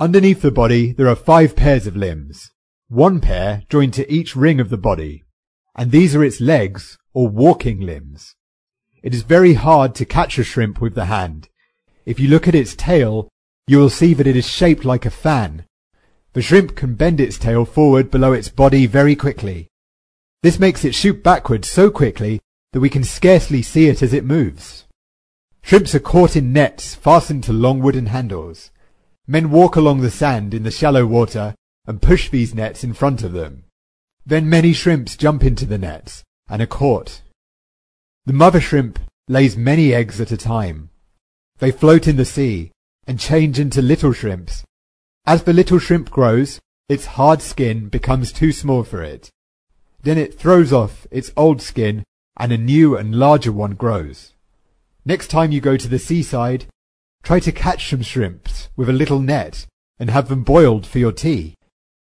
Underneath the body there are 5 pairs of limbs, 1 pair joined to each ring of the body, and these are its legs or walking limbs. It is very hard to catch a shrimp with the hand. If you look at its tail, you will see that it is shaped like a fan. The shrimp can bend its tail forward below its body very quickly. This makes it shoot backwards so quickly that we can scarcely see it as it moves. Shrimps are caught in nets fastened to long wooden handles. Men walk along the sand in the shallow water and push these nets in front of them. Then many shrimps jump into the nets and are caught. The mother shrimp lays many eggs at a time. They float in the sea and change into little shrimps. As the little shrimp grows, its hard skin becomes too small for it. Then it throws off its old skin and a new and larger one grows. Next time you go to the seaside, try to catch some shrimps with a little net and have them boiled for your tea.